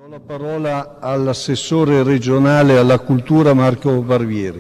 Do la parola all'assessore regionale alla cultura Marco Barbieri.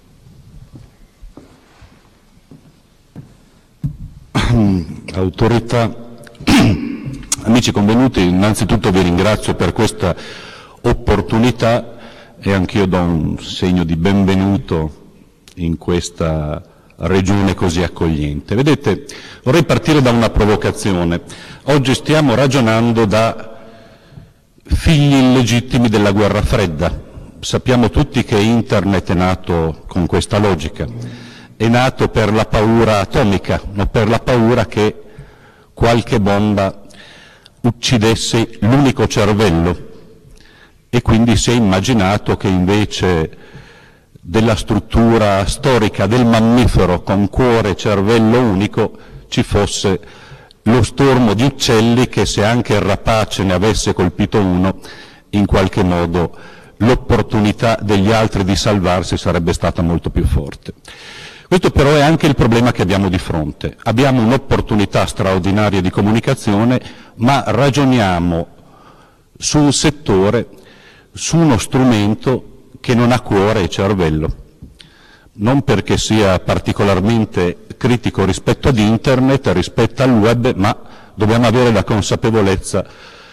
Autorità, amici convenuti, innanzitutto vi ringrazio per questa opportunità e anch'io do un segno di benvenuto in questa regione così accogliente. Vedete, vorrei partire da una provocazione. Oggi stiamo ragionando da figli illegittimi della guerra fredda. Sappiamo tutti che Internet è nato con questa logica. È nato per la paura atomica, non per la paura che qualche bomba uccidesse l'unico cervello. E quindi si è immaginato che invece della struttura storica del mammifero con cuore e cervello unico ci fosse lo stormo di uccelli che, se anche il rapace ne avesse colpito uno, in qualche modo l'opportunità degli altri di salvarsi sarebbe stata molto più forte. Questo però è anche il problema che abbiamo di fronte. Abbiamo un'opportunità straordinaria di comunicazione, ma ragioniamo su un settore, su uno strumento che non ha cuore e cervello. Non perché sia particolarmente critico rispetto ad Internet, rispetto al web, ma dobbiamo avere la consapevolezza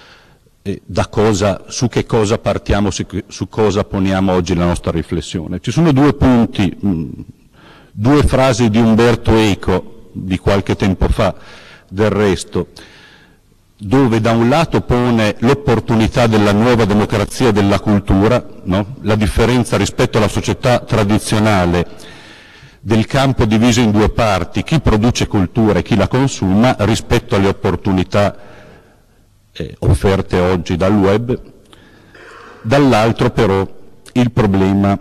su che cosa partiamo, su cosa poniamo oggi la nostra riflessione. Ci sono due punti, due frasi di Umberto Eco di qualche tempo fa, del resto, dove da un lato pone l'opportunità della nuova democrazia della cultura, no? La differenza rispetto alla società tradizionale del campo diviso in due parti, chi produce cultura e chi la consuma, rispetto alle opportunità offerte oggi dal web. Dall'altro però il problema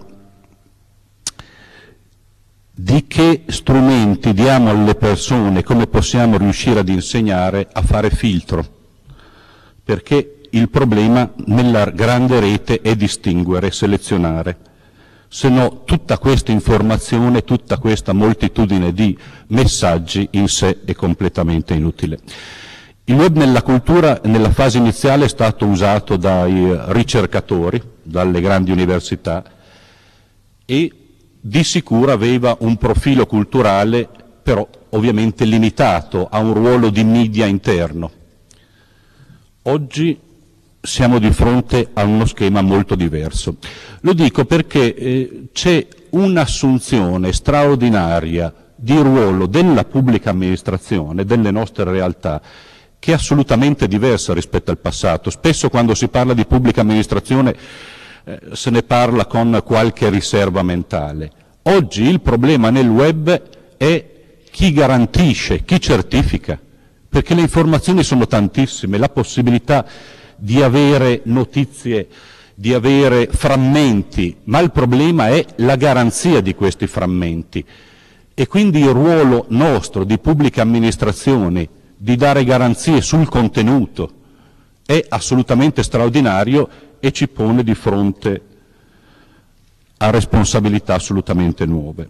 di che strumenti diamo alle persone, come possiamo riuscire ad insegnare a fare filtro, perché il problema nella grande rete è distinguere, selezionare, se no tutta questa informazione, tutta questa moltitudine di messaggi in sé è completamente inutile. Il web nella cultura nella fase iniziale è stato usato dai ricercatori, dalle grandi università, e di sicuro aveva un profilo culturale, però ovviamente limitato a un ruolo di media interno. Oggi siamo di fronte a uno schema molto diverso. Lo dico perché c'è un'assunzione straordinaria di ruolo della pubblica amministrazione, delle nostre realtà, che è assolutamente diversa rispetto al passato. Spesso quando si parla di pubblica amministrazione se ne parla con qualche riserva mentale. Oggi il problema nel web è chi garantisce, chi certifica, perché le informazioni sono tantissime, la possibilità di avere notizie, di avere frammenti, ma il problema è la garanzia di questi frammenti. E quindi il ruolo nostro di pubblica amministrazione di dare garanzie sul contenuto è assolutamente straordinario e ci pone di fronte a responsabilità assolutamente nuove.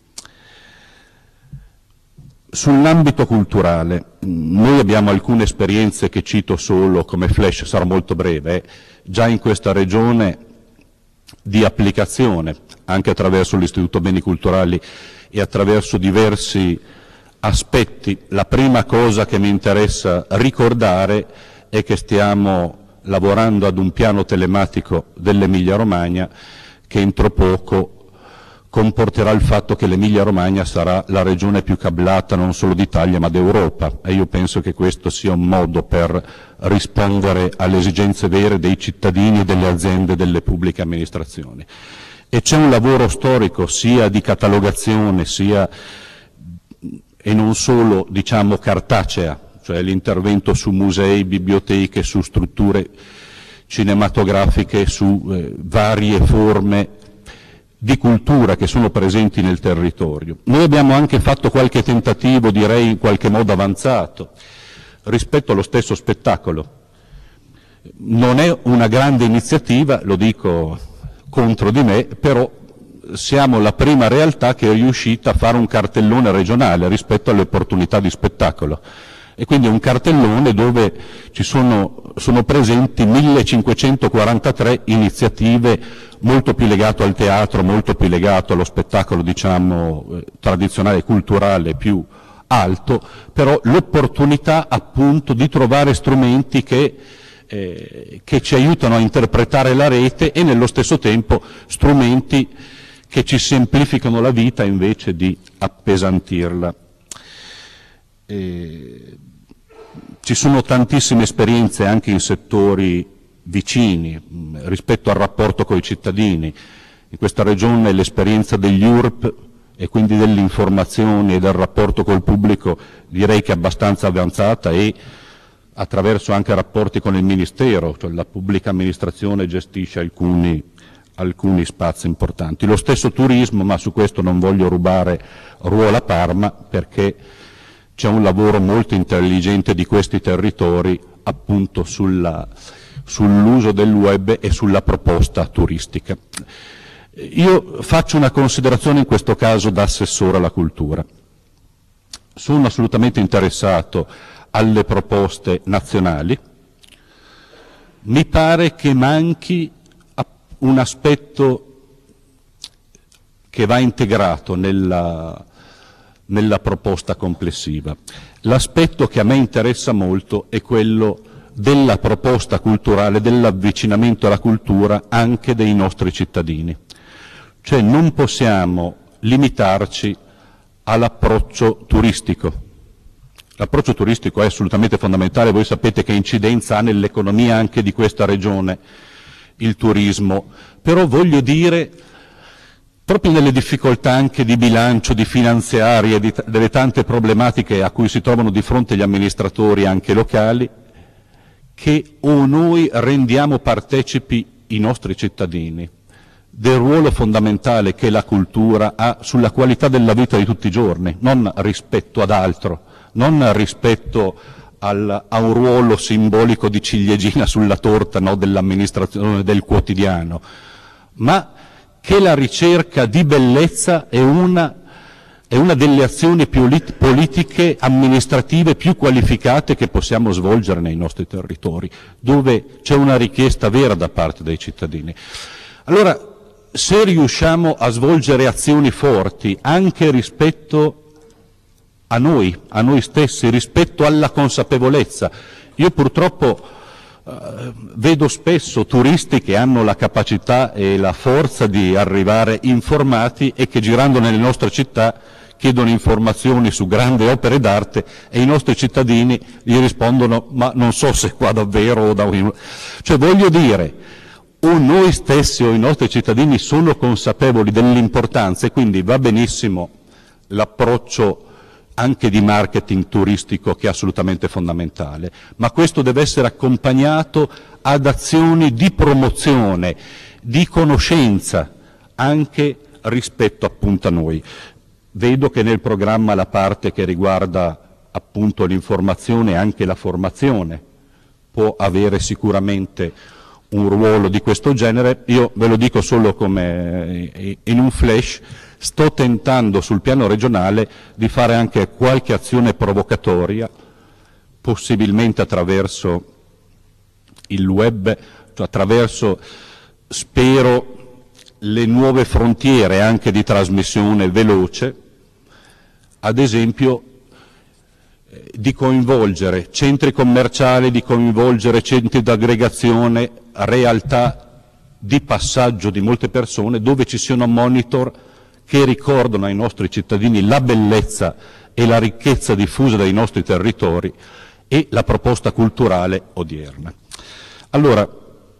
Sull'ambito culturale, noi abbiamo alcune esperienze che cito solo come flash, sarò molto breve, già in questa regione di applicazione, anche attraverso l'Istituto Beni Culturali e attraverso diversi aspetti. La prima cosa che mi interessa ricordare è che stiamo lavorando ad un piano telematico dell'Emilia Romagna che entro poco comporterà il fatto che l'Emilia Romagna sarà la regione più cablata non solo d'Italia ma d'Europa, e io penso che questo sia un modo per rispondere alle esigenze vere dei cittadini e delle aziende delle pubbliche amministrazioni. E c'è un lavoro storico sia di catalogazione sia e non solo, diciamo, cartacea, cioè l'intervento su musei, biblioteche, su strutture cinematografiche, su varie forme di cultura che sono presenti nel territorio. Noi abbiamo anche fatto qualche tentativo, direi in qualche modo avanzato, rispetto allo stesso spettacolo. Non è una grande iniziativa, lo dico contro di me, però siamo la prima realtà che è riuscita a fare un cartellone regionale rispetto alle opportunità di spettacolo. E quindi un cartellone dove ci sono sono presenti 1543 iniziative, molto più legato al teatro, molto più legato allo spettacolo, diciamo, tradizionale, culturale, più alto, però l'opportunità appunto di trovare strumenti che ci aiutano a interpretare la rete e nello stesso tempo strumenti che ci semplificano la vita invece di appesantirla. Ci sono tantissime esperienze anche in settori vicini rispetto al rapporto con i cittadini. In questa regione l'esperienza degli URP e quindi delle informazioni e del rapporto col pubblico direi che è abbastanza avanzata e attraverso anche rapporti con il Ministero, cioè la pubblica amministrazione gestisce alcuni spazi importanti. Lo stesso turismo, ma su questo non voglio rubare ruolo a Parma perché c'è un lavoro molto intelligente di questi territori appunto sull'uso del web e sulla proposta turistica. Io faccio una considerazione in questo caso da assessore alla cultura. Sono assolutamente interessato alle proposte nazionali. Mi pare che manchi un aspetto che va integrato nella proposta complessiva. L'aspetto che a me interessa molto è quello della proposta culturale, dell'avvicinamento alla cultura anche dei nostri cittadini. Cioè non possiamo limitarci all'approccio turistico. L'approccio turistico è assolutamente fondamentale, voi sapete che incidenza ha nell'economia anche di questa regione il turismo, però voglio dire, proprio nelle difficoltà anche di bilancio, di finanziarie, delle tante problematiche a cui si trovano di fronte gli amministratori anche locali, che o noi rendiamo partecipi i nostri cittadini del ruolo fondamentale che la cultura ha sulla qualità della vita di tutti i giorni, non rispetto ad altro, non rispetto a un ruolo simbolico di ciliegina sulla torta, no, dell'amministrazione del quotidiano, ma che la ricerca di bellezza è una delle azioni politiche amministrative più qualificate che possiamo svolgere nei nostri territori, dove c'è una richiesta vera da parte dei cittadini. Allora, se riusciamo a svolgere azioni forti anche rispetto a noi stessi, rispetto alla consapevolezza, io purtroppo vedo spesso turisti che hanno la capacità e la forza di arrivare informati e che girando nelle nostre città chiedono informazioni su grandi opere d'arte e i nostri cittadini gli rispondono ma non so se qua davvero o da... Cioè voglio dire, o noi stessi o i nostri cittadini sono consapevoli dell'importanza e quindi va benissimo l'approccio anche di marketing turistico che è assolutamente fondamentale, ma questo deve essere accompagnato ad azioni di promozione, di conoscenza, anche rispetto appunto a noi. Vedo che nel programma la parte che riguarda appunto l'informazione e anche la formazione può avere sicuramente un ruolo di questo genere. Io ve lo dico solo come in un flash, sto tentando sul piano regionale di fare anche qualche azione provocatoria, possibilmente attraverso il web, cioè attraverso, spero, le nuove frontiere anche di trasmissione veloce, ad esempio di coinvolgere centri commerciali, di coinvolgere centri d'aggregazione, realtà di passaggio di molte persone, dove ci siano monitor che ricordano ai nostri cittadini la bellezza e la ricchezza diffusa dei nostri territori e la proposta culturale odierna. Allora,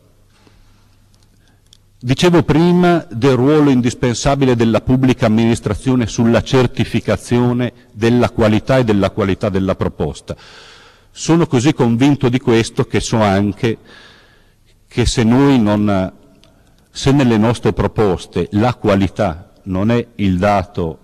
dicevo prima del ruolo indispensabile della pubblica amministrazione sulla certificazione della qualità e della qualità della proposta. Sono così convinto di questo che so anche che se nelle nostre proposte la qualità non è il dato,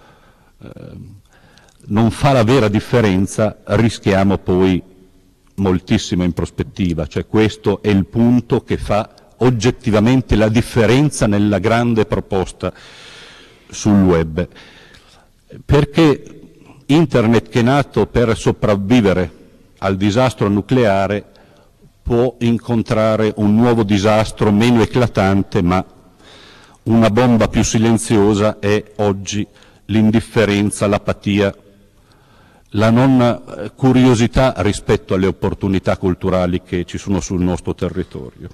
non fa la vera differenza, rischiamo poi moltissimo in prospettiva, cioè questo è il punto che fa oggettivamente la differenza nella grande proposta sul web, perché Internet, che è nato per sopravvivere al disastro nucleare, può incontrare un nuovo disastro meno eclatante, ma una bomba più silenziosa è oggi l'indifferenza, l'apatia, la non curiosità rispetto alle opportunità culturali che ci sono sul nostro territorio.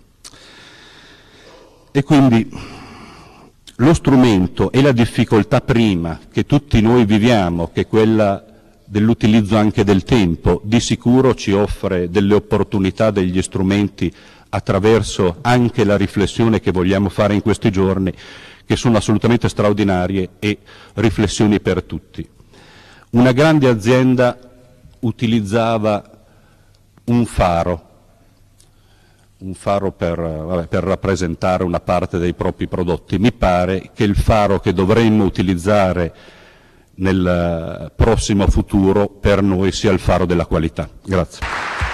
E quindi lo strumento e la difficoltà prima che tutti noi viviamo, che è quella dell'utilizzo anche del tempo, di sicuro ci offre delle opportunità, degli strumenti attraverso anche la riflessione che vogliamo fare in questi giorni, che sono assolutamente straordinarie e riflessioni per tutti. Una grande azienda utilizzava un faro per rappresentare una parte dei propri prodotti. Mi pare che il faro che dovremmo utilizzare nel prossimo futuro per noi sia il faro della qualità. Grazie.